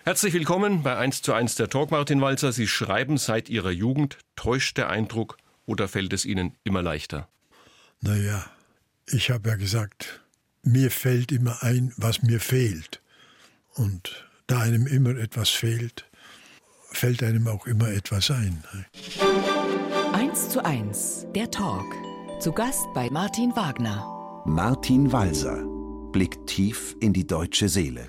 Herzlich willkommen bei 1:1 der Talk, Martin Walser. Sie schreiben seit Ihrer Jugend. Täuscht der Eindruck oder fällt es Ihnen immer leichter? Naja, ich habe ja gesagt, mir fällt immer ein, was mir fehlt. Und da einem immer etwas fehlt, fällt einem auch immer etwas ein. 1:1, der Talk. Zu Gast bei Martin Wagner. Martin Walser blickt tief in die deutsche Seele.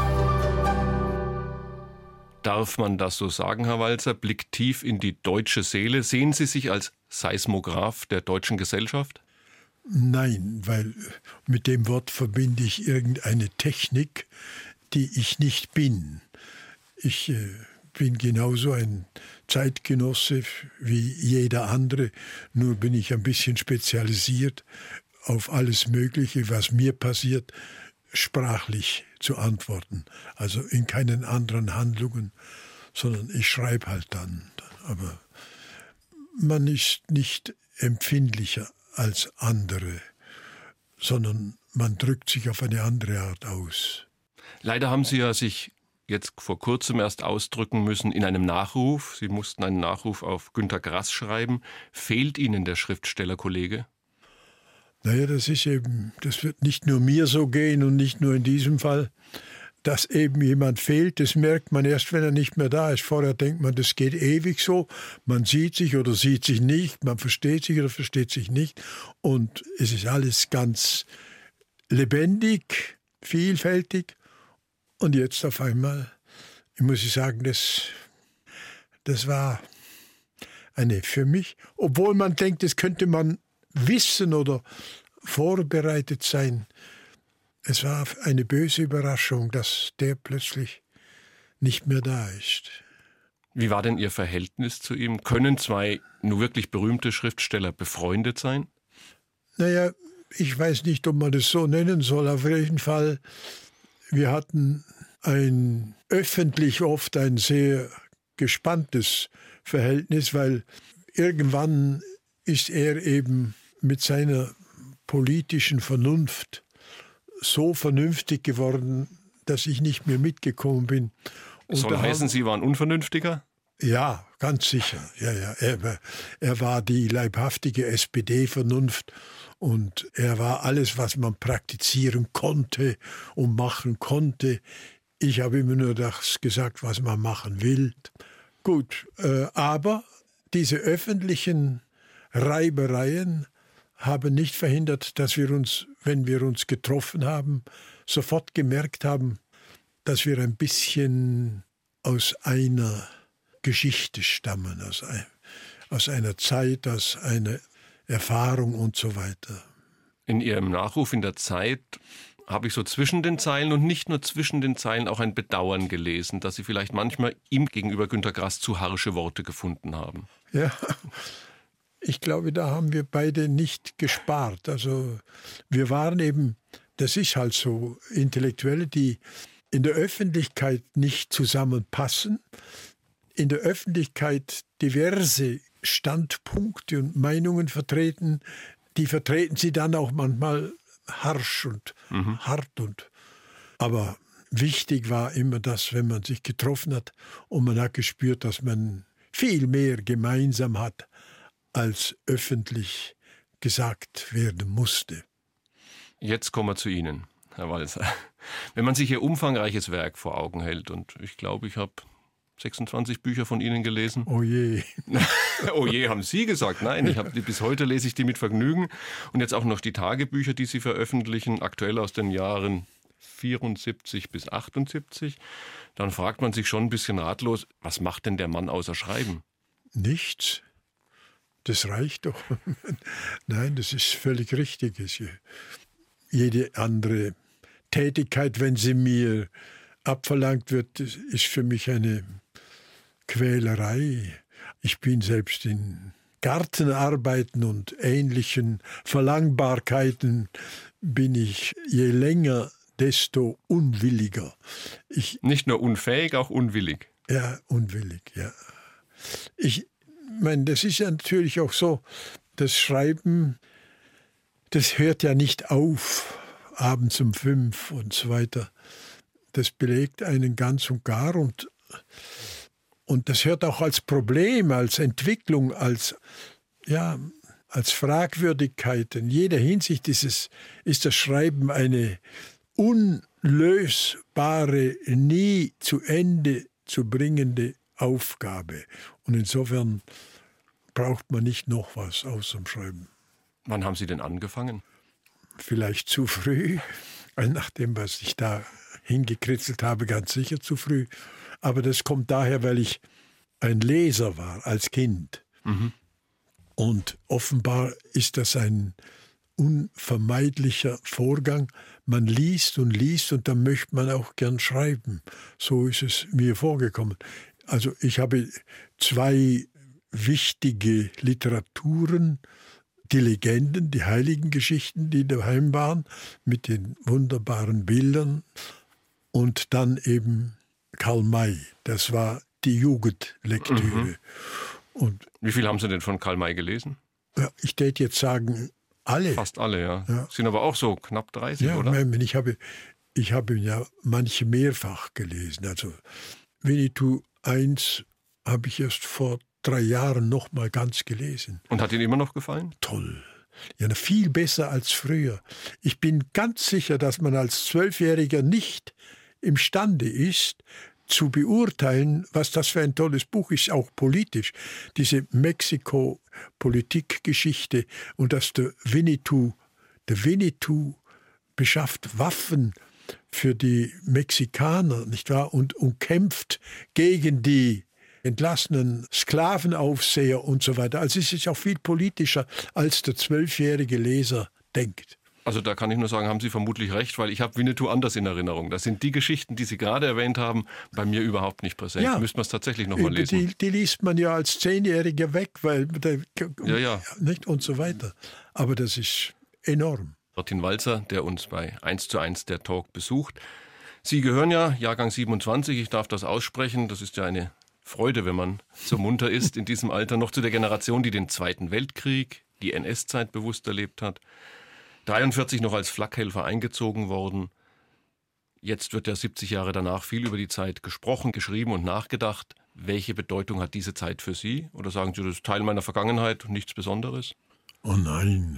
Darf man das so sagen, Herr Walser? Blickt tief in die deutsche Seele. Sehen Sie sich als Seismograph der deutschen Gesellschaft? Nein, weil mit dem Wort verbinde ich irgendeine Technik, die ich nicht bin. Ich bin genauso ein Zeitgenosse wie jeder andere, nur bin ich ein bisschen spezialisiert auf alles Mögliche, was mir passiert, sprachlich zu antworten. Also in keinen anderen Handlungen, sondern ich schreibe halt dann. Aber man ist nicht empfindlicher als andere, sondern man drückt sich auf eine andere Art aus. Leider haben Sie ja sich jetzt vor kurzem erst ausdrücken müssen in einem Nachruf. Sie mussten einen Nachruf auf Günter Grass schreiben. Fehlt Ihnen der Schriftstellerkollege? Naja, das wird nicht nur mir so gehen und nicht nur in diesem Fall, dass eben jemand fehlt. Das merkt man erst, wenn er nicht mehr da ist. Vorher denkt man, das geht ewig so. Man sieht sich oder sieht sich nicht, man versteht sich oder versteht sich nicht. Und es ist alles ganz lebendig, vielfältig. Und jetzt auf einmal, ich muss sagen, das war für mich, obwohl man denkt, das könnte man wissen oder vorbereitet sein. Es war eine böse Überraschung, dass der plötzlich nicht mehr da ist. Wie war denn Ihr Verhältnis zu ihm? Können zwei nur wirklich berühmte Schriftsteller befreundet sein? Naja, ich weiß nicht, ob man das so nennen soll. Auf jeden Fall, wir hatten öffentlich oft ein sehr gespanntes Verhältnis, weil irgendwann ist er eben mit seiner politischen Vernunft so vernünftig geworden, dass ich nicht mehr mitgekommen bin. Und soll heißen, Sie waren Unvernünftiger? Ja, ganz sicher. Ja. Er war die leibhaftige SPD-Vernunft und er war alles, was man praktizieren konnte und machen konnte. Ich habe immer nur das gesagt, was man machen will. Gut, aber diese öffentlichen Reibereien haben nicht verhindert, dass wir uns, wenn wir uns getroffen haben, sofort gemerkt haben, dass wir ein bisschen aus einer Geschichte stammen, aus einer Zeit, aus einer Erfahrung und so weiter. In Ihrem Nachruf in der Zeit habe ich so zwischen den Zeilen und nicht nur zwischen den Zeilen auch ein Bedauern gelesen, dass Sie vielleicht manchmal ihm gegenüber Günter Grass zu harsche Worte gefunden haben. Ja, ich glaube, da haben wir beide nicht gespart. Also wir waren eben, das ist halt so, Intellektuelle, die in der Öffentlichkeit nicht zusammenpassen, in der Öffentlichkeit diverse Standpunkte und Meinungen vertreten, die vertreten sie dann auch manchmal harsch und hart. Aber wichtig war immer das, wenn man sich getroffen hat und man hat gespürt, dass man viel mehr gemeinsam hat, als öffentlich gesagt werden musste. Jetzt kommen wir zu Ihnen, Herr Walser. Wenn man sich Ihr umfangreiches Werk vor Augen hält, und ich glaube, ich habe 26 Bücher von Ihnen gelesen. Oh je. Oh je, haben Sie gesagt. Nein, bis heute lese ich die mit Vergnügen. Und jetzt auch noch die Tagebücher, die Sie veröffentlichen, aktuell aus den Jahren 74 bis 78. Dann fragt man sich schon ein bisschen ratlos, was macht denn der Mann außer Schreiben? Nichts. Das reicht doch. Nein, das ist völlig richtig. Jede andere Tätigkeit, wenn sie mir abverlangt wird, ist für mich eine Quälerei. Ich bin selbst in Gartenarbeiten und ähnlichen Verlangbarkeiten bin ich je länger, desto unwilliger. Nicht nur unfähig, auch unwillig. Ja, unwillig, ja. Ich meine, das ist ja natürlich auch so, das Schreiben, das hört ja nicht auf, abends um 5 und so weiter. Das belegt einen ganz und gar. Und das hört auch als Problem, als Entwicklung, als Fragwürdigkeit. In jeder Hinsicht ist das Schreiben eine unlösbare, nie zu Ende zu bringende Aufgabe. Und insofern braucht man nicht noch was außer dem Schreiben. Wann haben Sie denn angefangen? Vielleicht zu früh, nach dem, was ich da hingekritzelt habe, ganz sicher zu früh. Aber das kommt daher, weil ich ein Leser war als Kind. Mhm. Und offenbar ist das ein unvermeidlicher Vorgang. Man liest und dann möchte man auch gern schreiben. So ist es mir vorgekommen. Also ich habe 2 wichtige Literaturen, die Legenden, die heiligen Geschichten, die daheim waren, mit den wunderbaren Bildern. Und dann eben Karl May. Das war die Jugendlektüre. Mhm. Und wie viel haben Sie denn von Karl May gelesen? Ja, ich täte jetzt sagen, alle. Fast alle, ja. Ja. Sind aber auch so knapp 30, ja, oder? Ich habe ja manche mehrfach gelesen. Also Winnetou 1 habe ich erst vor 3 Jahren noch mal ganz gelesen. Und hat Ihnen immer noch gefallen? Toll. Ja, viel besser als früher. Ich bin ganz sicher, dass man als 12-Jähriger nicht imstande ist, zu beurteilen, was das für ein tolles Buch ist, auch politisch. Diese Mexiko-Politikgeschichte und dass der Winnetou beschafft Waffen für die Mexikaner, nicht wahr? Und kämpft gegen die entlassenen Sklavenaufseher und so weiter. Also es ist auch viel politischer, als der 12-jährige Leser denkt. Also da kann ich nur sagen, haben Sie vermutlich recht, weil ich habe Winnetou anders in Erinnerung. Das sind die Geschichten, die Sie gerade erwähnt haben, bei mir überhaupt nicht präsent. Ja. Müsste man es tatsächlich nochmal lesen. Die liest man ja als 10-Jähriger weg, weil Ja. Nicht und so weiter. Aber das ist enorm. Martin Walser, der uns bei 1:1 der Talk besucht. Sie gehören ja, Jahrgang 27, ich darf das aussprechen, das ist ja eine Freude, wenn man so munter ist in diesem Alter, noch zu der Generation, die den Zweiten Weltkrieg, die NS-Zeit bewusst erlebt hat. 43 noch als Flakhelfer eingezogen worden. Jetzt wird ja 70 Jahre danach viel über die Zeit gesprochen, geschrieben und nachgedacht. Welche Bedeutung hat diese Zeit für Sie? Oder sagen Sie, das ist Teil meiner Vergangenheit und nichts Besonderes? Oh nein,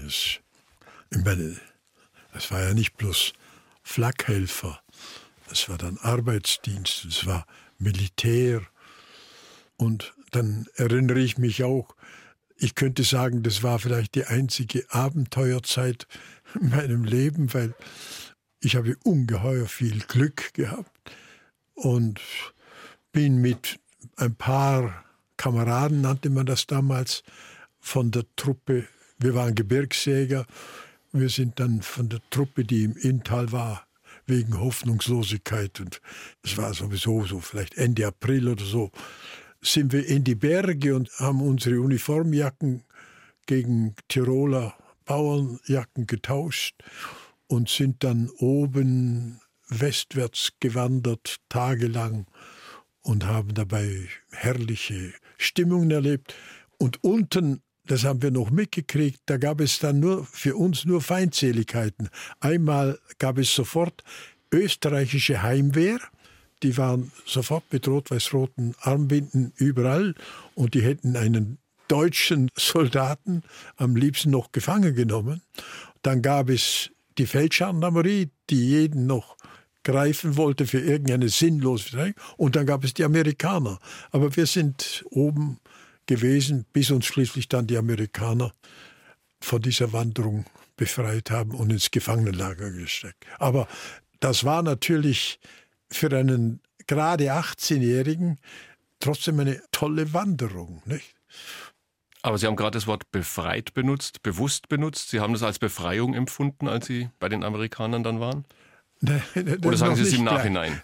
das war ja nicht bloß Flakhelfer. Das war dann Arbeitsdienst, das war Militär. Und dann erinnere ich mich auch, ich könnte sagen, das war vielleicht die einzige Abenteuerzeit in meinem Leben, weil ich habe ungeheuer viel Glück gehabt und bin mit ein paar Kameraden, nannte man das damals, von der Truppe, wir waren Gebirgsjäger, wir sind dann von der Truppe, die im Inntal war, wegen Hoffnungslosigkeit, und es war sowieso so, vielleicht Ende April oder so, sind wir in die Berge und haben unsere Uniformjacken gegen Tiroler Bauernjacken getauscht und sind dann oben westwärts gewandert, tagelang, und haben dabei herrliche Stimmungen erlebt. Und unten, das haben wir noch mitgekriegt, da gab es dann für uns nur Feindseligkeiten. Einmal gab es sofort österreichische Heimwehr. Die waren sofort mit rot-weiß-roten Armbinden überall und die hätten einen deutschen Soldaten am liebsten noch gefangen genommen. Dann gab es die Feldgendarmerie, die jeden noch greifen wollte für irgendeine sinnlose Verteidigung. Und dann gab es die Amerikaner. Aber wir sind oben gewesen, bis uns schließlich dann die Amerikaner von dieser Wanderung befreit haben und ins Gefangenenlager gesteckt. Aber das war natürlich für einen gerade 18-Jährigen trotzdem eine tolle Wanderung, nicht? Aber Sie haben gerade das Wort befreit benutzt, bewusst benutzt. Sie haben das als Befreiung empfunden, als Sie bei den Amerikanern dann waren? Nein, oder sagen Sie es im gleich. Nachhinein?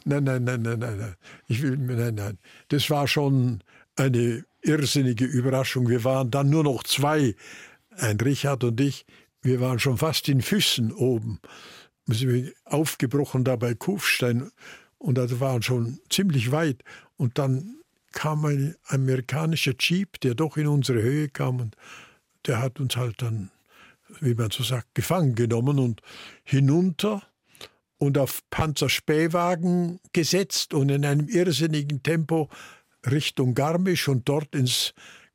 Nein. Das war schon eine irrsinnige Überraschung. Wir waren dann nur noch 2, ein Richard und ich. Wir waren schon fast in Füssen oben. Wir sind aufgebrochen da bei Kufstein und das waren schon ziemlich weit. Und dann kam ein amerikanischer Jeep, der doch in unsere Höhe kam, und der hat uns halt dann, wie man so sagt, gefangen genommen und hinunter. und auf Panzerspähwagen gesetzt und in einem irrsinnigen Tempo Richtung Garmisch und dort ins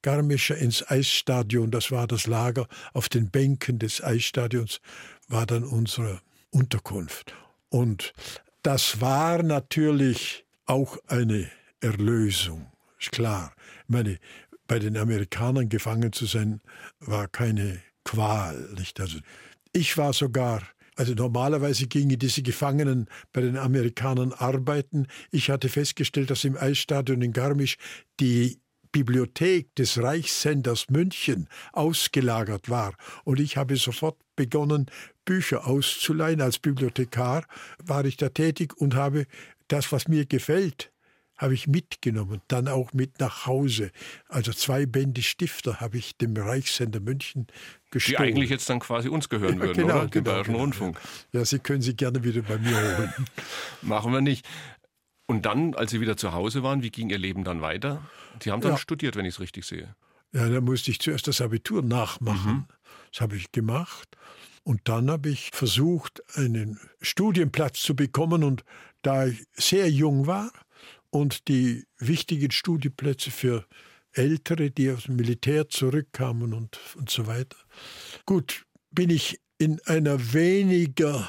Eisstadion. Das war das Lager. Auf den Bänken des Eisstadions war dann unsere Unterkunft. Und das war natürlich auch eine Erlösung, ist klar. Ich meine, bei den Amerikanern gefangen zu sein, war keine Qual. Nicht? Also ich war sogar, also normalerweise gingen diese Gefangenen bei den Amerikanern arbeiten. Ich hatte festgestellt, dass im Eisstadion in Garmisch die Bibliothek des Reichssenders München ausgelagert war. Und ich habe sofort begonnen, Bücher auszuleihen. Als Bibliothekar war ich da tätig und habe das, was mir gefällt, habe ich mitgenommen, dann auch mit nach Hause. Also 2 Bände Stifter habe ich dem Reichssender München gestohlen. Die eigentlich jetzt dann quasi uns gehören würden, genau, oder? Dem Bayerischen Rundfunk. Ja, Sie können sie gerne wieder bei mir holen. Machen wir nicht. Und dann, als Sie wieder zu Hause waren, wie ging Ihr Leben dann weiter? Sie haben dann studiert, wenn ich es richtig sehe. Ja, da musste ich zuerst das Abitur nachmachen. Das habe ich gemacht. Und dann habe ich versucht, einen Studienplatz zu bekommen. Und da ich sehr jung war und die wichtigen Studienplätze für Ältere, die aus dem Militär zurückkamen und so weiter. Gut, bin ich in einer weniger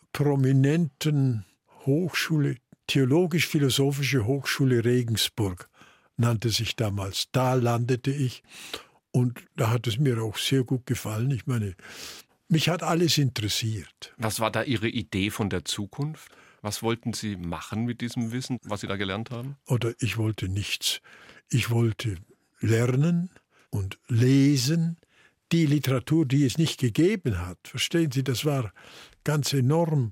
prominenten Hochschule, Theologisch-Philosophische Hochschule Regensburg, nannte sich damals. Da landete ich und da hat es mir auch sehr gut gefallen. Ich meine, mich hat alles interessiert. Was war da Ihre Idee von der Zukunft? Was wollten Sie machen mit diesem Wissen, was Sie da gelernt haben? Oder ich wollte nichts. Ich wollte lernen und lesen. Die Literatur, die es nicht gegeben hat, verstehen Sie, das war ganz enorm.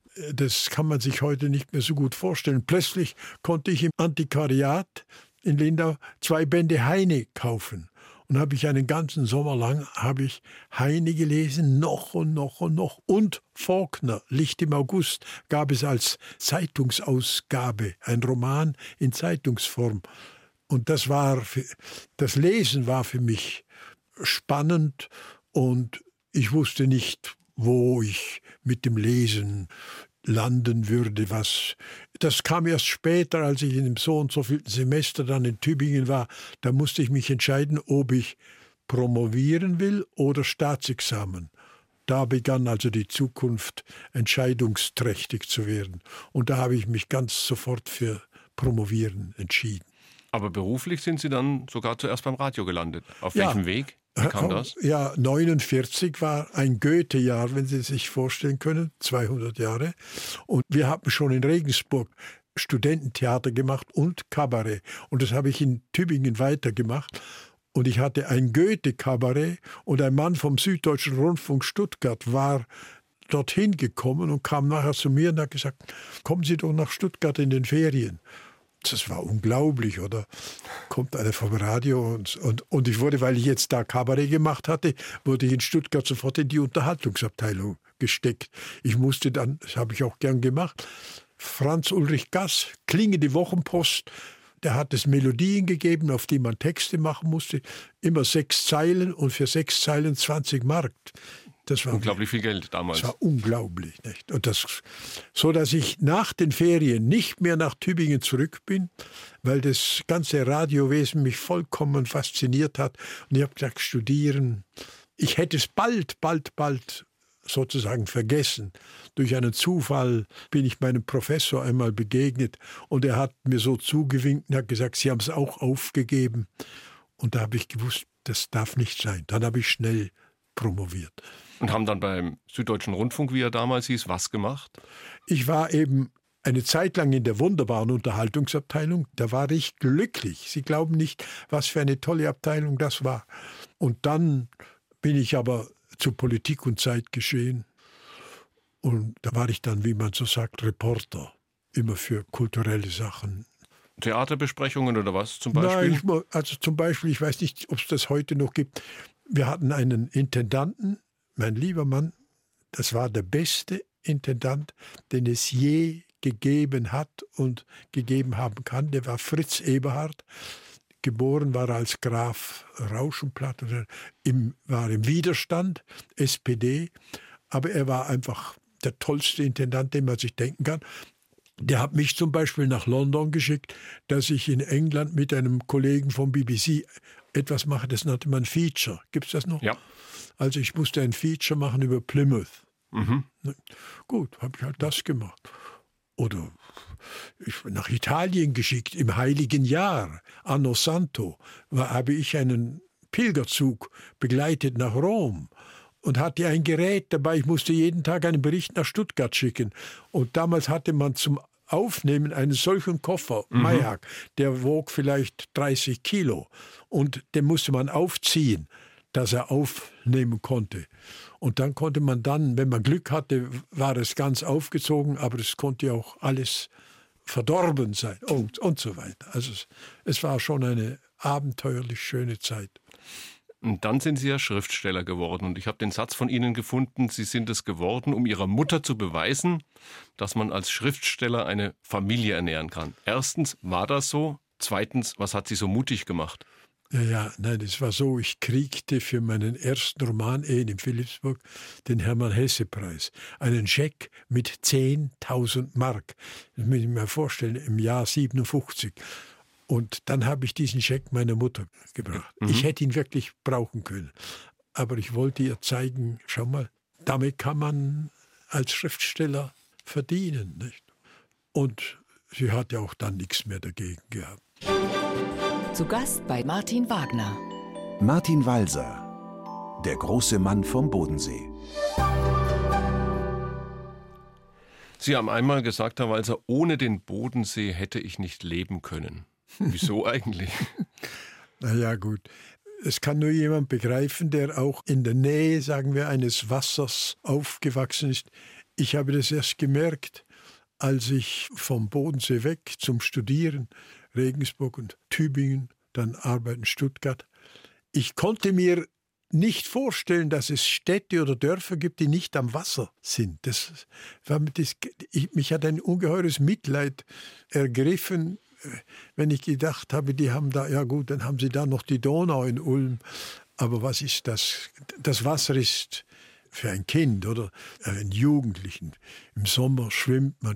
Das kann man sich heute nicht mehr so gut vorstellen. Plötzlich konnte ich im Antiquariat in Lindau 2 Bände Heine kaufen. Und habe ich einen ganzen Sommer lang habe ich Heine gelesen, noch und noch und noch. Und Faulkner, Licht im August, gab es als Zeitungsausgabe, ein Roman in Zeitungsform. Und das Lesen war für mich spannend und ich wusste nicht, wo ich mit dem Lesen landen würde. Das kam erst später, als ich in dem so und so vielen Semester dann in Tübingen war. Da musste ich mich entscheiden, ob ich promovieren will oder Staatsexamen. Da begann also die Zukunft entscheidungsträchtig zu werden. Und da habe ich mich ganz sofort für Promovieren entschieden. Aber beruflich sind Sie dann sogar zuerst beim Radio gelandet. Auf welchem Weg? Wie kam das? Ja, 49 war ein Goethe-Jahr, wenn Sie sich vorstellen können, 200 Jahre. Und wir haben schon in Regensburg Studententheater gemacht und Kabarett. Und das habe ich in Tübingen weitergemacht. Und ich hatte ein Goethe-Kabarett und ein Mann vom Süddeutschen Rundfunk Stuttgart war dorthin gekommen und kam nachher zu mir und hat gesagt, kommen Sie doch nach Stuttgart in den Ferien. Das war unglaublich, oder? Kommt einer vom Radio und ich wurde, weil ich jetzt da Kabarett gemacht hatte, wurde ich in Stuttgart sofort in die Unterhaltungsabteilung gesteckt. Ich musste dann, das habe ich auch gern gemacht, Franz Ulrich Gass, Klingende Wochenpost, der hat es Melodien gegeben, auf die man Texte machen musste, immer 6 Zeilen und für 6 Zeilen 20 Mark. Das war unglaublich viel Geld damals. Das war unglaublich. Nicht? Und so dass ich nach den Ferien nicht mehr nach Tübingen zurück bin, weil das ganze Radiowesen mich vollkommen fasziniert hat. Und ich habe gesagt, studieren. Ich hätte es bald sozusagen vergessen. Durch einen Zufall bin ich meinem Professor einmal begegnet und er hat mir so zugewinkt und hat gesagt, Sie haben es auch aufgegeben. Und da habe ich gewusst, das darf nicht sein. Dann habe ich schnell promoviert. Und haben dann beim Süddeutschen Rundfunk, wie er damals hieß, was gemacht? Ich war eben eine Zeit lang in der wunderbaren Unterhaltungsabteilung. Da war ich glücklich. Sie glauben nicht, was für eine tolle Abteilung das war. Und dann bin ich aber zu Politik und Zeitgeschehen. Und da war ich dann, wie man so sagt, Reporter. Immer für kulturelle Sachen. Theaterbesprechungen oder was zum Beispiel? Nein, also zum Beispiel, ich weiß nicht, ob es das heute noch gibt. Wir hatten einen Intendanten, mein lieber Mann, das war der beste Intendant, den es je gegeben hat und gegeben haben kann. Der war Fritz Eberhard. Geboren war er als Graf Rauschenplatt, war im Widerstand, SPD, aber er war einfach der tollste Intendant, den man sich denken kann. Der hat mich zum Beispiel nach London geschickt, dass ich in England mit einem Kollegen vom BBC etwas mache, das nannte man Feature. Gibt es das noch? Ja. Also ich musste ein Feature machen über Plymouth. Mhm. Gut, habe ich halt das gemacht. Oder nach Italien geschickt, im Heiligen Jahr, Anno Santo, habe ich einen Pilgerzug begleitet nach Rom und hatte ein Gerät dabei. Ich musste jeden Tag einen Bericht nach Stuttgart schicken. Und damals hatte man zum Aufnehmen einen solchen Koffer, Mayak, der wog vielleicht 30 Kilo. Und den musste man aufziehen, dass er aufnehmen konnte. Und dann konnte man wenn man Glück hatte, war es ganz aufgezogen, aber es konnte auch alles verdorben sein und so weiter. Also es war schon eine abenteuerlich schöne Zeit. Und dann sind Sie ja Schriftsteller geworden. Und ich habe den Satz von Ihnen gefunden, Sie sind es geworden, um Ihrer Mutter zu beweisen, dass man als Schriftsteller eine Familie ernähren kann. Erstens, war das so? Zweitens, was hat Sie so mutig gemacht? Nein, es war so, ich kriegte für meinen ersten Roman Ehen in Philipsburg den Hermann-Hesse-Preis. Einen Scheck mit 10.000 Mark. Das muss ich mir vorstellen, im Jahr 57. Und dann habe ich diesen Scheck meiner Mutter gebracht. Ich hätte ihn wirklich brauchen können. Aber ich wollte ihr zeigen, schau mal, damit kann man als Schriftsteller verdienen. Nicht? Und sie hat ja auch dann nichts mehr dagegen gehabt. Zu Gast bei Martin Wagner. Martin Walser, der große Mann vom Bodensee. Sie haben einmal gesagt, Herr Walser, ohne den Bodensee hätte ich nicht leben können. Wieso eigentlich? Na gut. Es kann nur jemand begreifen, der auch in der Nähe, sagen wir, eines Wassers aufgewachsen ist. Ich habe das erst gemerkt, als ich vom Bodensee weg zum Studieren, Regensburg und Tübingen, dann arbeiten Stuttgart. Ich konnte mir nicht vorstellen, dass es Städte oder Dörfer gibt, die nicht am Wasser sind. Mich hat ein ungeheures Mitleid ergriffen, wenn ich gedacht habe, die haben da, ja gut, dann haben sie da noch die Donau in Ulm. Aber was ist das? Das Wasser ist für ein Kind oder einen Jugendlichen. Im Sommer schwimmt man,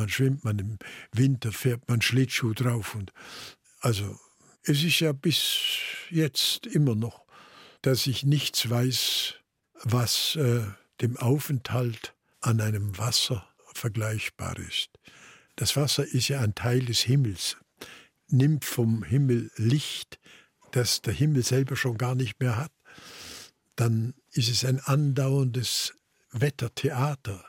im Winter fährt man Schlittschuh drauf. Und also es ist ja bis jetzt immer noch, dass ich nichts weiß, was dem Aufenthalt an einem Wasser vergleichbar ist. Das Wasser ist ja ein Teil des Himmels, nimmt vom Himmel Licht, das der Himmel selber schon gar nicht mehr hat. Dann ist es ein andauerndes Wettertheater.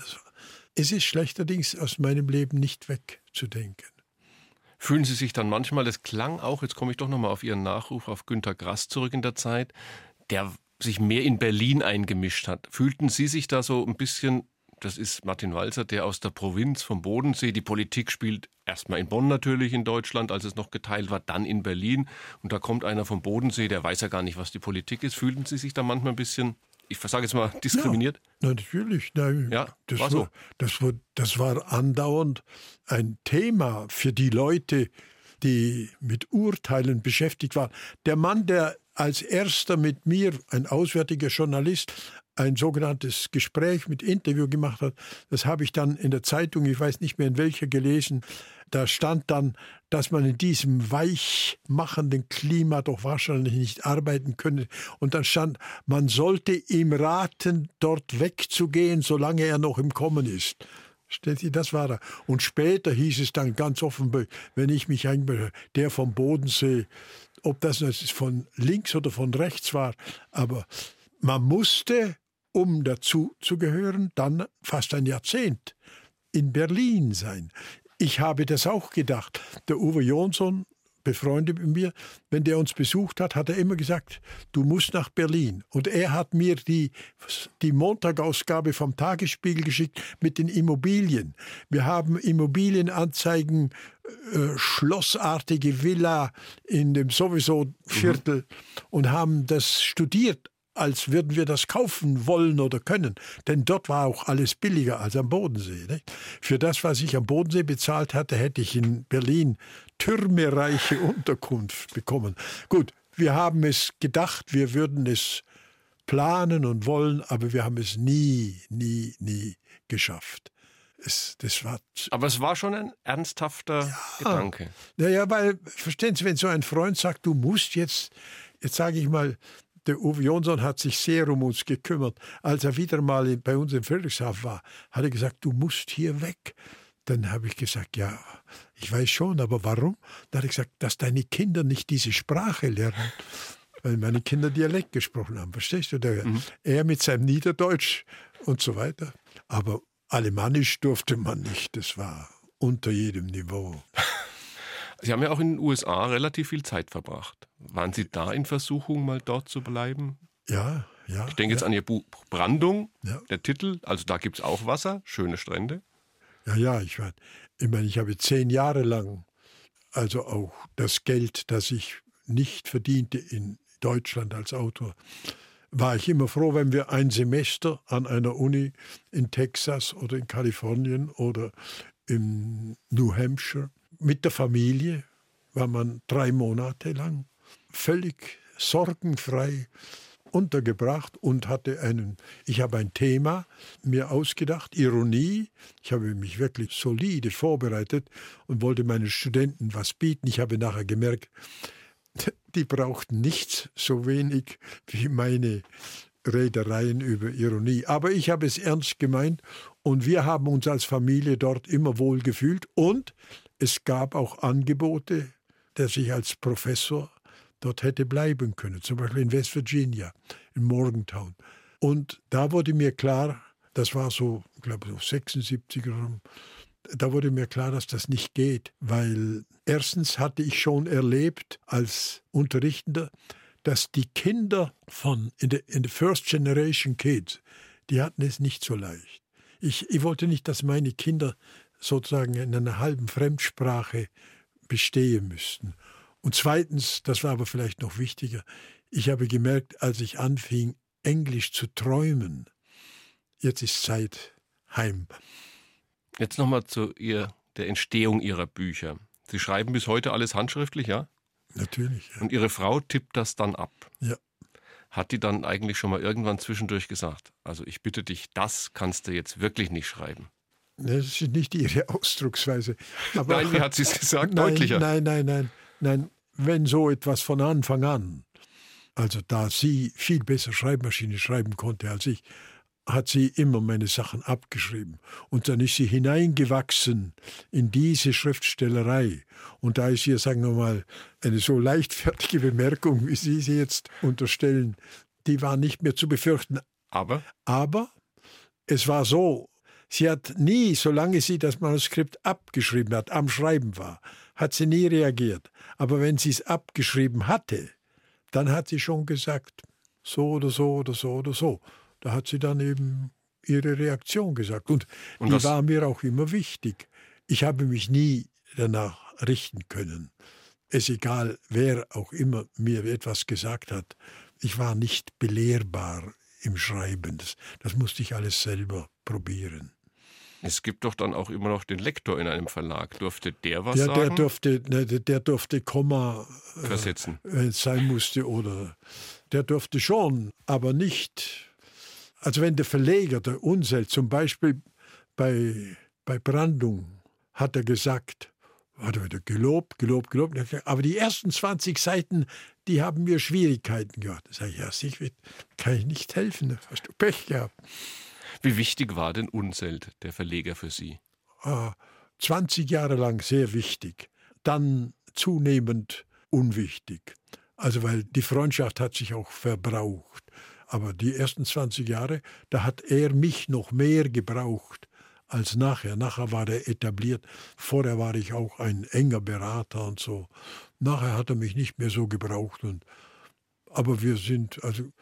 Es ist schlechterdings aus meinem Leben nicht wegzudenken. Fühlen Sie sich dann manchmal, es klang auch, jetzt komme ich doch nochmal auf Ihren Nachruf auf Günter Grass zurück in der Zeit, der sich mehr in Berlin eingemischt hat. Fühlten Sie sich da so ein bisschen, das ist Martin Walser, der aus der Provinz vom Bodensee, die Politik spielt erstmal in Bonn natürlich in Deutschland, als es noch geteilt war, dann in Berlin. Und da kommt einer vom Bodensee, der weiß ja gar nicht, was die Politik ist. Fühlten Sie sich da manchmal ein bisschen, ich sage jetzt mal, diskriminiert? Ja, natürlich. Nein, ja, das war so. Das war andauernd ein Thema für die Leute, die mit Urteilen beschäftigt waren. Der Mann, der als erster mit mir, ein auswärtiger Journalist, ein sogenanntes Gespräch mit Interview gemacht hat, das habe ich dann in der Zeitung, ich weiß nicht mehr in welcher, gelesen. Da stand dann, dass man in diesem weichmachenden Klima doch wahrscheinlich nicht arbeiten könne. Und dann stand, man sollte ihm raten, dort wegzugehen, solange er noch im Kommen ist. Das war er. Und später hieß es dann ganz offen, wenn ich mich einbringe, der vom Bodensee, ob das jetzt von links oder von rechts war, aber man musste, um dazu zu gehören, dann fast ein Jahrzehnt in Berlin sein. Ich habe das auch gedacht. Der Uwe Jonsson, befreundet mit mir, wenn der uns besucht hat, hat er immer gesagt, du musst nach Berlin. Und er hat mir die Montagausgabe vom Tagesspiegel geschickt mit den Immobilien. Wir haben Immobilienanzeigen, schlossartige Villa in dem sowieso Viertel und haben das studiert, als würden wir das kaufen wollen oder können. Denn dort war auch alles billiger als am Bodensee. Nicht? Für das, was ich am Bodensee bezahlt hatte, hätte ich in Berlin türmereiche Unterkunft bekommen. Gut, wir haben es gedacht, wir würden es planen und wollen, aber wir haben es nie geschafft. Aber es war schon ein ernsthafter Gedanke. Naja, weil, verstehen Sie, wenn so ein Freund sagt, du musst jetzt sage ich mal, der Uwe Jonsson hat sich sehr um uns gekümmert. Als er wieder mal bei uns in Friedrichshafen war, hat er gesagt, du musst hier weg. Dann habe ich gesagt, ja, ich weiß schon, aber warum? Dann hat er gesagt, dass deine Kinder nicht diese Sprache lernen, weil meine Kinder Dialekt gesprochen haben, verstehst du? Er mit seinem Niederdeutsch und so weiter. Aber Alemannisch durfte man nicht, das war unter jedem Niveau. Sie haben ja auch in den USA relativ viel Zeit verbracht. Waren Sie da in Versuchung, mal dort zu bleiben? Ja. Ich denke jetzt an Ihr Buch Brandung, Ja. der Titel. Also da gibt es auch Wasser, schöne Strände. Ja, ich meine, ich habe 10 Jahre lang, also auch das Geld, das ich nicht verdiente in Deutschland als Autor, war ich immer froh, wenn wir ein Semester an einer Uni in Texas oder in Kalifornien oder in New Hampshire mit der Familie, war man 3 Monate lang völlig sorgenfrei untergebracht und ich habe ein Thema mir ausgedacht, Ironie. Ich habe mich wirklich solide vorbereitet und wollte meinen Studenten was bieten. Ich habe nachher gemerkt, die brauchten nichts so wenig wie meine Redereien über Ironie. Aber ich habe es ernst gemeint und wir haben uns als Familie dort immer wohl gefühlt und es gab auch Angebote, dass ich als Professor dort hätte bleiben können, zum Beispiel in West Virginia, in Morgantown. Und da wurde mir klar, das war so, ich glaube, so 76 rum, da wurde mir klar, dass das nicht geht, weil erstens hatte ich schon erlebt als Unterrichtender, dass die Kinder in the First Generation Kids, die hatten es nicht so leicht. Ich wollte nicht, dass meine Kinder sozusagen in einer halben Fremdsprache bestehen müssten. Und zweitens, das war aber vielleicht noch wichtiger, ich habe gemerkt, als ich anfing, Englisch zu träumen, jetzt ist Zeit, heim. Jetzt nochmal zu der Entstehung Ihrer Bücher. Sie schreiben bis heute alles handschriftlich, ja? Natürlich. Ja. Und Ihre Frau tippt das dann ab. Ja. Hat die dann eigentlich schon mal irgendwann zwischendurch gesagt, also ich bitte dich, das kannst du jetzt wirklich nicht schreiben? Das ist nicht ihre Ausdrucksweise. Aber Nein, wie hat sie es gesagt? Deutlicher. Nein. Wenn so etwas von Anfang an, also da sie viel besser Schreibmaschine schreiben konnte als ich, hat sie immer meine Sachen abgeschrieben. Und dann ist sie hineingewachsen in diese Schriftstellerei. Und da ist ihr, sagen wir mal, eine so leichtfertige Bemerkung, wie Sie sie jetzt unterstellen, die war nicht mehr zu befürchten. Aber es war so, sie hat nie, solange sie das Manuskript abgeschrieben hat, am Schreiben war, hat sie nie reagiert. Aber wenn sie es abgeschrieben hatte, dann hat sie schon gesagt, so oder so oder so oder so. Da hat sie dann eben ihre Reaktion gesagt. Und die war mir auch immer wichtig. Ich habe mich nie danach richten können. Es egal, wer auch immer mir etwas gesagt hat. Ich war nicht belehrbar im Schreiben. Das musste ich alles selber probieren. Es gibt doch dann auch immer noch den Lektor in einem Verlag. Durfte der was sagen? Der durfte Komma versetzen, wenn es sein musste. Oder der durfte schon, aber nicht. Also wenn der Verleger, der Unseld, zum Beispiel bei Brandung, hat er gesagt, hat er wieder gelobt. Aber die ersten 20 Seiten, die haben mir Schwierigkeiten gehabt. Da sage ich, ja, Siegfried, kann ich nicht helfen, da hast du Pech gehabt. Wie wichtig war denn Unseld, der Verleger, für Sie? 20 Jahre lang sehr wichtig, dann zunehmend unwichtig. Also weil die Freundschaft hat sich auch verbraucht. Aber die ersten 20 Jahre, da hat er mich noch mehr gebraucht als nachher. Nachher war er etabliert. Vorher war ich auch ein enger Berater und so. Nachher hat er mich nicht mehr so gebraucht. Aber wir sind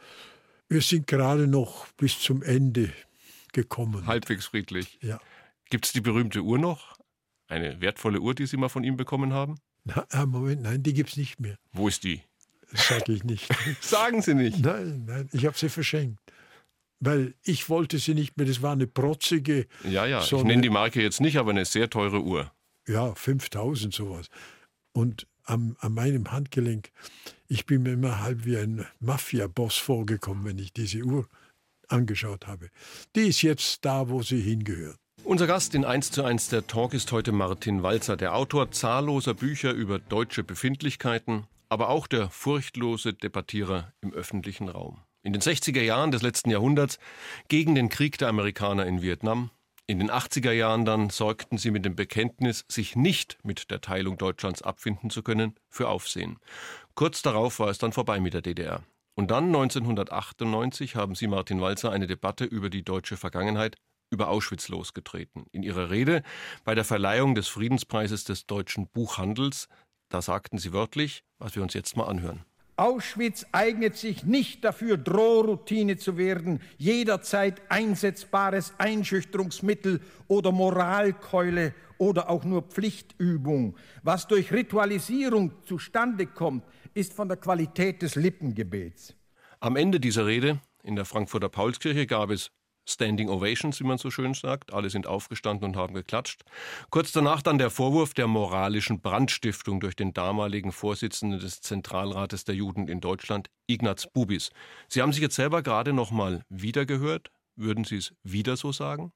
gerade noch bis zum Ende gekommen. Halbwegs friedlich. Ja. Gibt es die berühmte Uhr noch? Eine wertvolle Uhr, die Sie mal von ihm bekommen haben? Moment, nein, die gibt es nicht mehr. Wo ist die? Das sage ich nicht. Sagen Sie nicht. Nein, ich habe sie verschenkt. Weil ich wollte sie nicht mehr, das war eine protzige... Ja, so ich nenne die Marke jetzt nicht, aber eine sehr teure Uhr. Ja, 5.000 sowas. Und an meinem Handgelenk Ich bin mir immer halb wie ein Mafia-Boss vorgekommen, wenn ich diese Uhr angeschaut habe. Die ist jetzt da, wo sie hingehört. Unser Gast in 1:1 der Talk ist heute Martin Walser, der Autor zahlloser Bücher über deutsche Befindlichkeiten, aber auch der furchtlose Debattierer im öffentlichen Raum. In den 60er Jahren des letzten Jahrhunderts gegen den Krieg der Amerikaner in Vietnam. In den 80er Jahren dann sorgten sie mit dem Bekenntnis, sich nicht mit der Teilung Deutschlands abfinden zu können, für Aufsehen. Kurz darauf war es dann vorbei mit der DDR. Und dann 1998 haben Sie, Martin Walser, eine Debatte über die deutsche Vergangenheit, über Auschwitz losgetreten. In Ihrer Rede bei der Verleihung des Friedenspreises des deutschen Buchhandels, da sagten Sie wörtlich, was wir uns jetzt mal anhören. Auschwitz eignet sich nicht dafür, Drohroutine zu werden, jederzeit einsetzbares Einschüchterungsmittel oder Moralkeule oder auch nur Pflichtübung. Was durch Ritualisierung zustande kommt, ist von der Qualität des Lippengebets. Am Ende dieser Rede in der Frankfurter Paulskirche gab es Standing Ovations, wie man so schön sagt. Alle sind aufgestanden und haben geklatscht. Kurz danach dann der Vorwurf der moralischen Brandstiftung durch den damaligen Vorsitzenden des Zentralrates der Juden in Deutschland, Ignaz Bubis. Sie haben sich jetzt selber gerade noch mal wiedergehört. Würden Sie es wieder so sagen?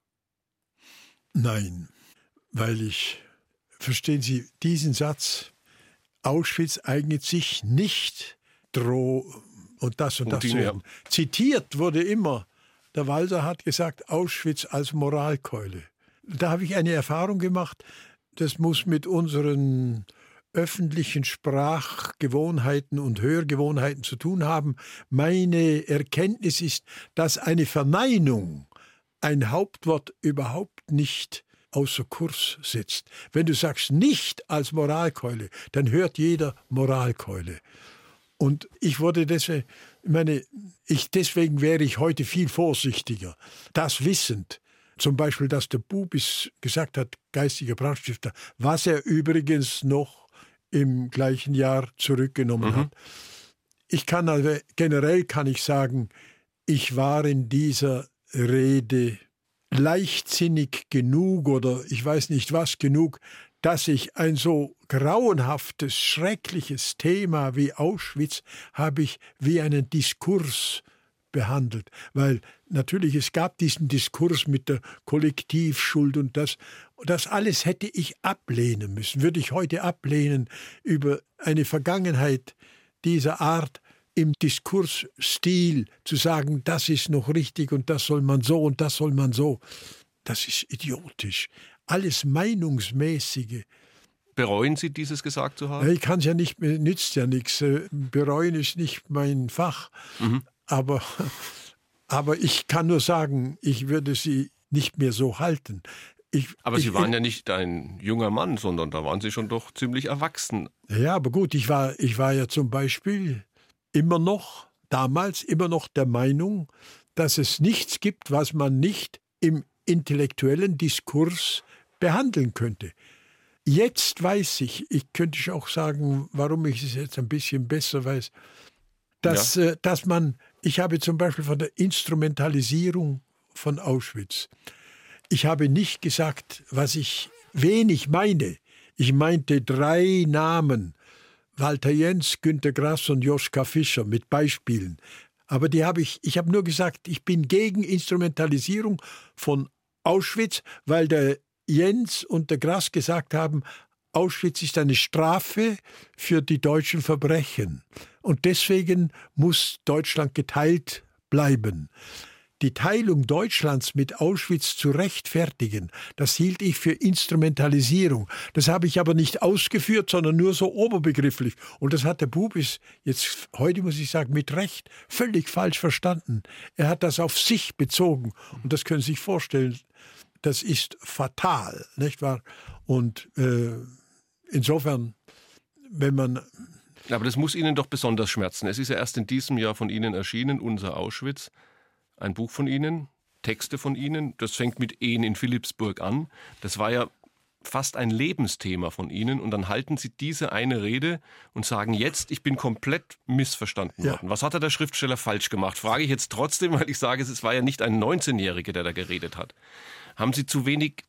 Nein, verstehen Sie diesen Satz, Auschwitz eignet sich nicht, und das zu werden. Zitiert wurde immer, der Walser hat gesagt, Auschwitz als Moralkeule. Da habe ich eine Erfahrung gemacht, das muss mit unseren öffentlichen Sprachgewohnheiten und Hörgewohnheiten zu tun haben. Meine Erkenntnis ist, dass eine Verneinung ein Hauptwort überhaupt nicht außer Kurs setzt. Wenn du sagst nicht als Moralkeule, dann hört jeder Moralkeule. Und ich wurde deswegen wäre ich heute viel vorsichtiger. Das wissend, zum Beispiel, dass der Bubis gesagt hat, geistiger Brandstifter, was er übrigens noch im gleichen Jahr zurückgenommen hat. Generell kann ich sagen, ich war in dieser Rede leichtsinnig genug oder ich weiß nicht was genug, dass ich ein so grauenhaftes, schreckliches Thema wie Auschwitz habe ich wie einen Diskurs behandelt. Weil natürlich, es gab diesen Diskurs mit der Kollektivschuld und das alles hätte ich ablehnen müssen, würde ich heute ablehnen, über eine Vergangenheit dieser Art im Diskursstil zu sagen, das ist noch richtig und das soll man so und das soll man so. Das ist idiotisch. Alles Meinungsmäßige. Bereuen Sie, dieses gesagt zu haben? Ich kann es ja nicht, nützt ja nichts. Bereuen ist nicht mein Fach. Aber ich kann nur sagen, ich würde sie nicht mehr so halten. Aber Sie waren ja nicht ein junger Mann, sondern da waren Sie schon doch ziemlich erwachsen. Ja, aber gut, ich war ja zum Beispiel damals immer noch der Meinung, dass es nichts gibt, was man nicht im intellektuellen Diskurs behandeln könnte. Jetzt weiß ich könnte auch sagen, warum ich es jetzt ein bisschen besser weiß, dass ich habe zum Beispiel von der Instrumentalisierung von Auschwitz, ich habe nicht gesagt, wen ich meine. Ich meinte 3 Namen, Walter Jens, Günter Grass und Joschka Fischer mit Beispielen. Aber ich habe nur gesagt, ich bin gegen Instrumentalisierung von Auschwitz, weil der Jens und der Grass gesagt haben, Auschwitz ist eine Strafe für die deutschen Verbrechen. Und deswegen muss Deutschland geteilt bleiben. Die Teilung Deutschlands mit Auschwitz zu rechtfertigen, das hielt ich für Instrumentalisierung. Das habe ich aber nicht ausgeführt, sondern nur so oberbegrifflich. Und das hat der Bubis jetzt, heute muss ich sagen, mit Recht völlig falsch verstanden. Er hat das auf sich bezogen. Und das können Sie sich vorstellen, das ist fatal, nicht wahr? Und insofern, wenn man... Aber das muss Ihnen doch besonders schmerzen. Es ist ja erst in diesem Jahr von Ihnen erschienen, Unser Auschwitz. Ein Buch von Ihnen, Texte von Ihnen. Das fängt mit Ehen in Philippsburg an. Das war ja fast ein Lebensthema von Ihnen. Und dann halten Sie diese eine Rede und sagen jetzt, ich bin komplett missverstanden worden. Was hat der Schriftsteller falsch gemacht? Frage ich jetzt trotzdem, weil ich sage, es war ja nicht ein 19-Jähriger, der da geredet hat. Haben Sie zu wenig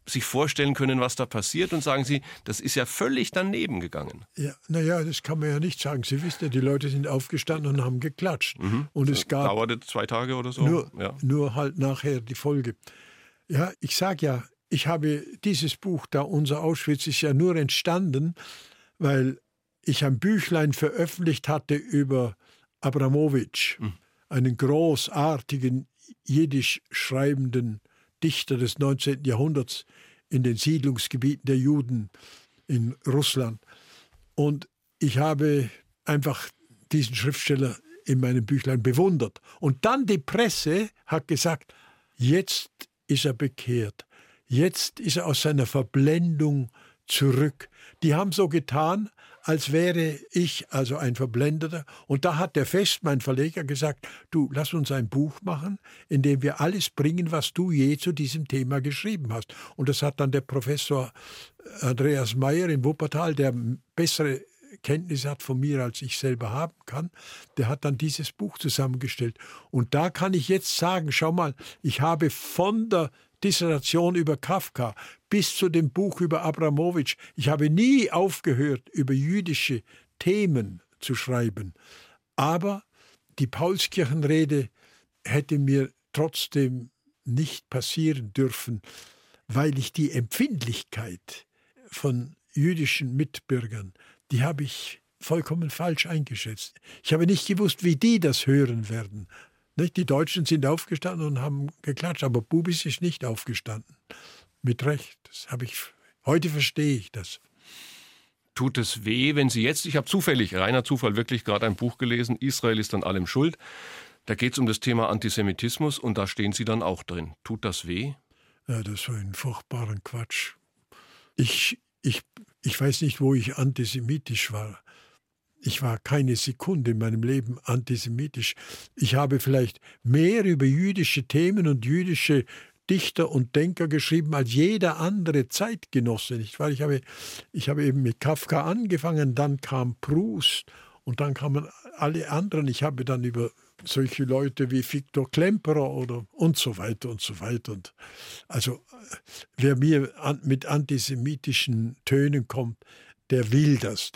sich vorstellen können, was da passiert, und sagen Sie, das ist ja völlig daneben gegangen. Ja, naja, das kann man ja nicht sagen. Sie wissen ja, die Leute sind aufgestanden und haben geklatscht. Und es gab dauerte 2 Tage oder so. Nur halt nachher die Folge. Ja, ich sage ja, ich habe dieses Buch da, Unser Auschwitz, ist ja nur entstanden, weil ich ein Büchlein veröffentlicht hatte über Abramowitsch, einen großartigen jiddisch schreibenden Dichter des 19. Jahrhunderts in den Siedlungsgebieten der Juden in Russland. Und ich habe einfach diesen Schriftsteller in meinem Büchlein bewundert. Und dann die Presse hat gesagt, jetzt ist er bekehrt. Jetzt ist er aus seiner Verblendung zurück. Die haben so getan, als wäre ich also ein Verblendeter. Und da hat der Fest, mein Verleger, gesagt, du, lass uns ein Buch machen, in dem wir alles bringen, was du je zu diesem Thema geschrieben hast. Und das hat dann der Professor Andreas Meyer in Wuppertal, der bessere Kenntnisse hat von mir, als ich selber haben kann, der hat dann dieses Buch zusammengestellt. Und da kann ich jetzt sagen, schau mal, ich habe von der Dissertation über Kafka bis zu dem Buch über Abramowitsch, ich habe nie aufgehört, über jüdische Themen zu schreiben. Aber die Paulskirchenrede hätte mir trotzdem nicht passieren dürfen, weil ich die Empfindlichkeit von jüdischen Mitbürgern, die habe ich vollkommen falsch eingeschätzt. Ich habe nicht gewusst, wie die das hören werden. Die Deutschen sind aufgestanden und haben geklatscht, aber Bubis ist nicht aufgestanden. Mit Recht. Heute verstehe ich das. Tut es weh, wenn Sie jetzt, ich habe zufällig, reiner Zufall, wirklich gerade ein Buch gelesen, Israel ist an allem schuld. Da geht es um das Thema Antisemitismus und da stehen Sie dann auch drin. Tut das weh? Ja, das war ein furchtbarer Quatsch. Ich weiß nicht, wo ich antisemitisch war. Ich war keine Sekunde in meinem Leben antisemitisch. Ich habe vielleicht mehr über jüdische Themen und jüdische Dichter und Denker geschrieben als jeder andere Zeitgenosse. Nicht wahr? Ich habe eben mit Kafka angefangen, dann kam Proust und dann kamen alle anderen. Ich habe dann über solche Leute wie Viktor Klemperer oder und so weiter und so weiter. Und also wer mir mit antisemitischen Tönen kommt, der will das,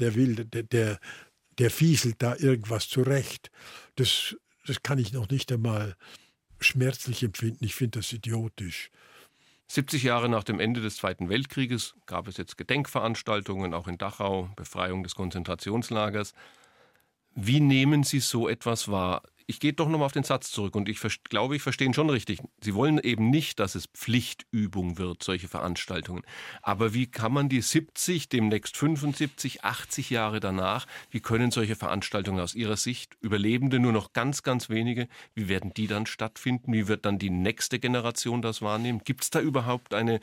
der fieselt da irgendwas zurecht. Das kann ich noch nicht einmal schmerzlich empfinden. Ich finde das idiotisch. 70 Jahre nach dem Ende des Zweiten Weltkrieges gab es jetzt Gedenkveranstaltungen, auch in Dachau, Befreiung des Konzentrationslagers. Wie nehmen Sie so etwas wahr? Ich gehe doch nochmal auf den Satz zurück und ich glaube, ich verstehe ihn schon richtig. Sie wollen eben nicht, dass es Pflichtübung wird, solche Veranstaltungen. Aber wie kann man die 70, demnächst 75, 80 Jahre danach, wie können solche Veranstaltungen aus Ihrer Sicht, Überlebende, nur noch ganz, ganz wenige, wie werden die dann stattfinden? Wie wird dann die nächste Generation das wahrnehmen? Gibt es da überhaupt einen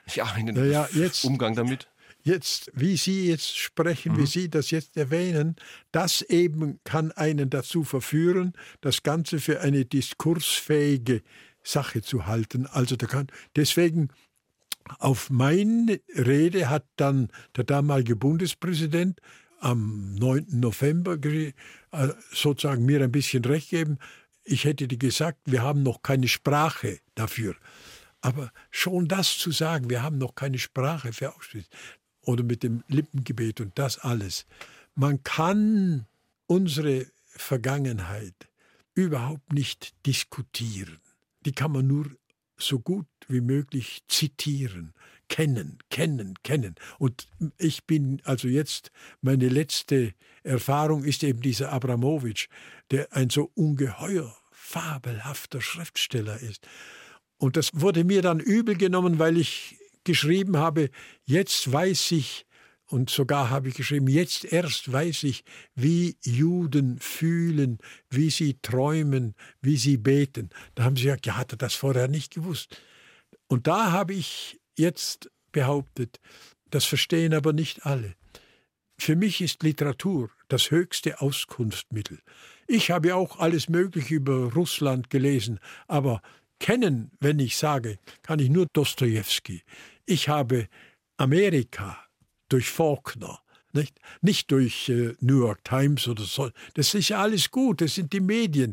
Umgang damit? Jetzt, wie Sie jetzt sprechen, wie Sie das jetzt erwähnen, das eben kann einen dazu verführen, das Ganze für eine diskursfähige Sache zu halten. Also deswegen auf meine Rede hat dann der damalige Bundespräsident am 9. November sozusagen mir ein bisschen recht gegeben. Ich hätte gesagt, wir haben noch keine Sprache dafür. Aber schon das zu sagen, wir haben noch keine Sprache für Auschwitz, oder mit dem Lippengebet und das alles. Man kann unsere Vergangenheit überhaupt nicht diskutieren. Die kann man nur so gut wie möglich zitieren, kennen. Und ich bin also jetzt, meine letzte Erfahrung ist eben dieser Abramowitsch, der ein so ungeheuer fabelhafter Schriftsteller ist. Und das wurde mir dann übel genommen, weil ich geschrieben habe, jetzt weiß ich, und sogar habe ich geschrieben, jetzt erst weiß ich, wie Juden fühlen, wie sie träumen, wie sie beten. Da haben sie gesagt, ja, hat er das vorher nicht gewusst. Und da habe ich jetzt behauptet, das verstehen aber nicht alle. Für mich ist Literatur das höchste Auskunftsmittel. Ich habe auch alles Mögliche über Russland gelesen, aber kennen, wenn ich sage, kann ich nur Dostojewski. Ich habe Amerika durch Faulkner, nicht durch New York Times oder so. Das ist ja alles gut, das sind die Medien.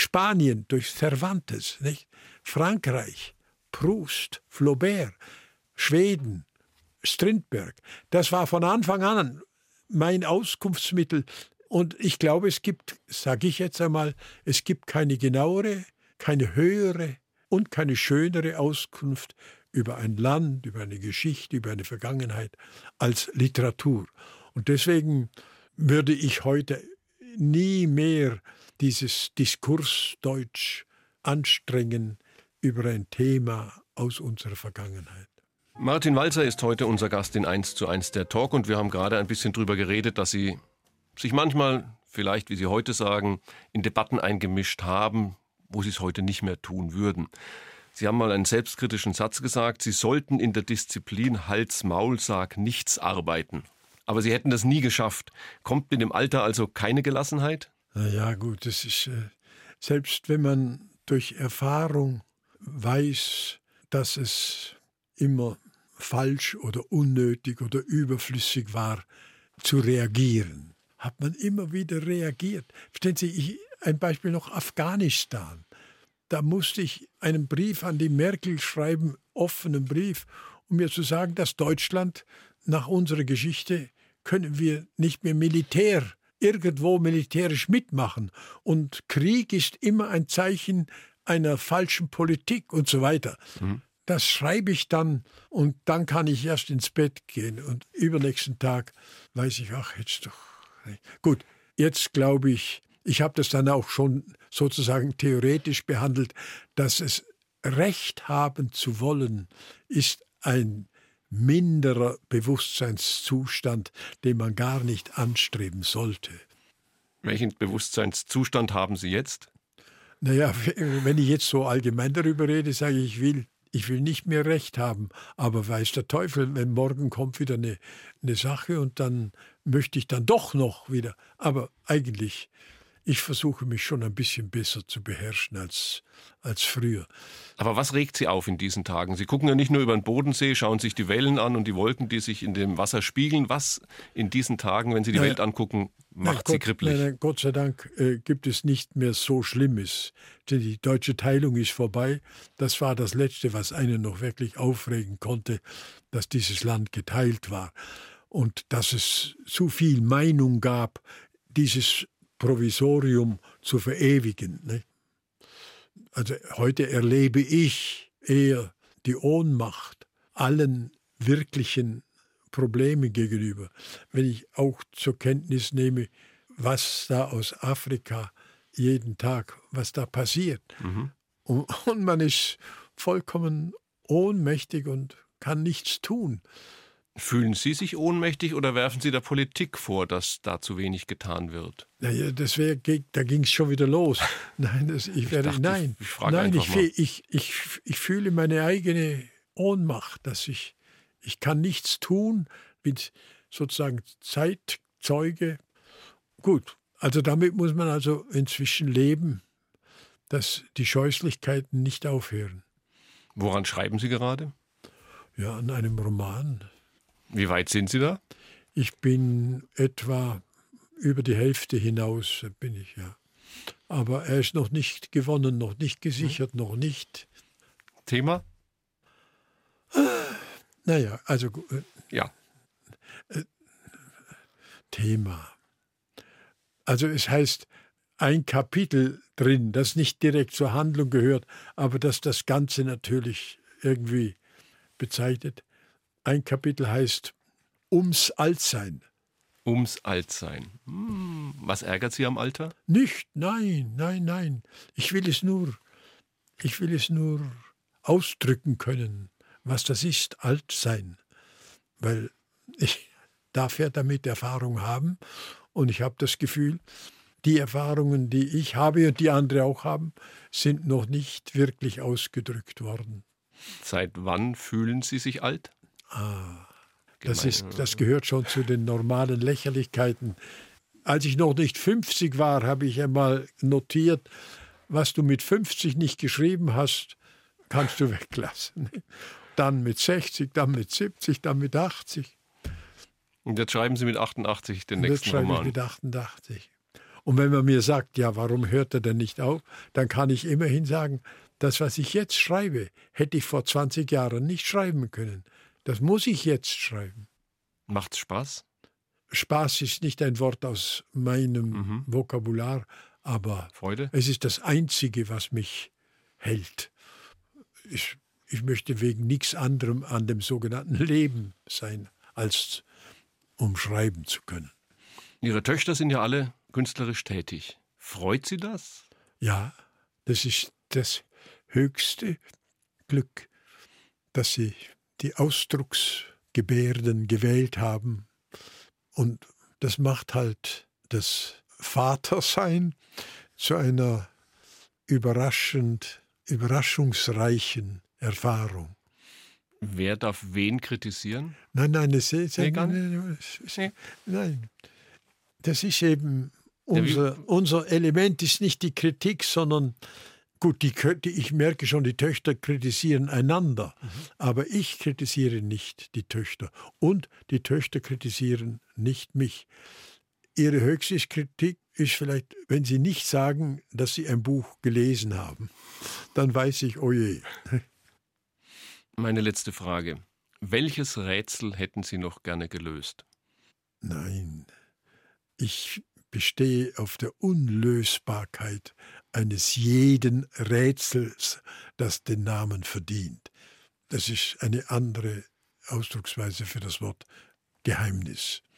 Spanien durch Cervantes, nicht? Frankreich, Proust, Flaubert. Schweden, Strindberg. Das war von Anfang an mein Auskunftsmittel. Und ich glaube, es gibt, sage ich jetzt einmal, es gibt keine genauere, keine höhere und keine schönere Auskunft über ein Land, über eine Geschichte, über eine Vergangenheit als Literatur. Und deswegen würde ich heute nie mehr dieses Diskursdeutsch anstrengen über ein Thema aus unserer Vergangenheit. Martin Walser ist heute unser Gast in 1:1 der Talk und wir haben gerade ein bisschen darüber geredet, dass Sie sich manchmal, vielleicht wie Sie heute sagen, in Debatten eingemischt haben, wo Sie es heute nicht mehr tun würden. Sie haben mal einen selbstkritischen Satz gesagt, Sie sollten in der Disziplin Hals-Maul-Sag nichts arbeiten. Aber Sie hätten das nie geschafft. Kommt mit dem Alter also keine Gelassenheit? Na ja, gut, das ist, selbst wenn man durch Erfahrung weiß, dass es immer falsch oder unnötig oder überflüssig war, zu reagieren, hat man immer wieder reagiert. Verstehen Sie, ein Beispiel noch Afghanistan. Da musste ich einen Brief an die Merkel schreiben, offenen Brief, um mir zu sagen, dass Deutschland nach unserer Geschichte können wir nicht mehr irgendwo militärisch mitmachen. Und Krieg ist immer ein Zeichen einer falschen Politik und so weiter. Mhm. Das schreibe ich dann und dann kann ich erst ins Bett gehen. Und übernächsten Tag weiß ich, ach, jetzt doch. Gut, jetzt glaube ich habe das dann auch schon sozusagen theoretisch behandelt, dass es Recht haben zu wollen, ist ein minderer Bewusstseinszustand, den man gar nicht anstreben sollte. Welchen Bewusstseinszustand haben Sie jetzt? Naja, wenn ich jetzt so allgemein darüber rede, sage ich, ich will nicht mehr Recht haben, aber weiß der Teufel, wenn morgen kommt wieder eine Sache und dann möchte ich dann doch noch wieder. Aber eigentlich, ich versuche mich schon ein bisschen besser zu beherrschen als früher. Aber was regt Sie auf in diesen Tagen? Sie gucken ja nicht nur über den Bodensee, schauen sich die Wellen an und die Wolken, die sich in dem Wasser spiegeln. Was in diesen Tagen, wenn Sie die Welt angucken, macht Sie kribbelig? Nein, Gott sei Dank gibt es nicht mehr so Schlimmes. Die deutsche Teilung ist vorbei. Das war das Letzte, was einen noch wirklich aufregen konnte, dass dieses Land geteilt war. Und dass es zu viel Meinung gab, dieses Provisorium zu verewigen. Ne? Also heute erlebe ich eher die Ohnmacht allen wirklichen Problemen gegenüber. Wenn ich auch zur Kenntnis nehme, was da aus Afrika jeden Tag, was da passiert. Mhm. Und man ist vollkommen ohnmächtig und kann nichts tun. Fühlen Sie sich ohnmächtig oder werfen Sie der Politik vor, dass da zu wenig getan wird? Naja, da ging es schon wieder los. Nein, ich fühle meine eigene Ohnmacht, dass ich kann nichts tun, bin sozusagen Zeitzeuge. Gut, also damit muss man also inzwischen leben, dass die Scheußlichkeiten nicht aufhören. Woran schreiben Sie gerade? Ja, an einem Roman. Wie weit sind Sie da? Ich bin etwa über die Hälfte hinaus, bin ich, ja. Aber er ist noch nicht gewonnen, noch nicht gesichert, noch nicht. Thema? Naja, also... ja. Thema. Also es heißt, ein Kapitel drin, das nicht direkt zur Handlung gehört, aber das das Ganze natürlich irgendwie bezeichnet. Ein Kapitel heißt Ums Altsein. Ums Altsein. Was ärgert Sie am Alter? Nicht, nein. Ich will es nur ausdrücken können, was das ist, Altsein. Weil ich darf ja damit Erfahrung haben und ich habe das Gefühl, die Erfahrungen, die ich habe und die andere auch haben, sind noch nicht wirklich ausgedrückt worden. Seit wann fühlen Sie sich alt? Das gehört schon zu den normalen Lächerlichkeiten. Als ich noch nicht 50 war, habe ich einmal notiert, was du mit 50 nicht geschrieben hast, kannst du weglassen. Dann mit 60, dann mit 70, dann mit 80. Und jetzt schreiben Sie mit 88 den nächsten Roman. Jetzt schreibe ich mit 88. Und wenn man mir sagt, ja, warum hört er denn nicht auf, dann kann ich immerhin sagen, das, was ich jetzt schreibe, hätte ich vor 20 Jahren nicht schreiben können. Das muss ich jetzt schreiben. Macht's Spaß? Spaß ist nicht ein Wort aus meinem Vokabular, aber Freude? es ist das Einzige, was mich hält. Ich möchte wegen nichts anderem an dem sogenannten Leben sein, als um schreiben zu können. Ihre Töchter sind ja alle künstlerisch tätig. Freut Sie das? Ja, das ist das höchste Glück, dass sie die Ausdrucksgebärden gewählt haben. Und das macht halt das Vatersein zu einer überraschungsreichen Erfahrung. Wer darf wen kritisieren? Nein, gar nicht. Nein. Das ist eben unser Element ist nicht die Kritik, sondern gut, ich merke schon, die Töchter kritisieren einander, aber ich kritisiere nicht die Töchter und die Töchter kritisieren nicht mich. Ihre höchste Kritik ist vielleicht, wenn sie nicht sagen, dass sie ein Buch gelesen haben, dann weiß ich, oh je. Meine letzte Frage. Welches Rätsel hätten Sie noch gerne gelöst? Nein, ich bestehe auf der Unlösbarkeit eines jeden Rätsels, das den Namen verdient. Das ist eine andere Ausdrucksweise für das Wort Geheimnis.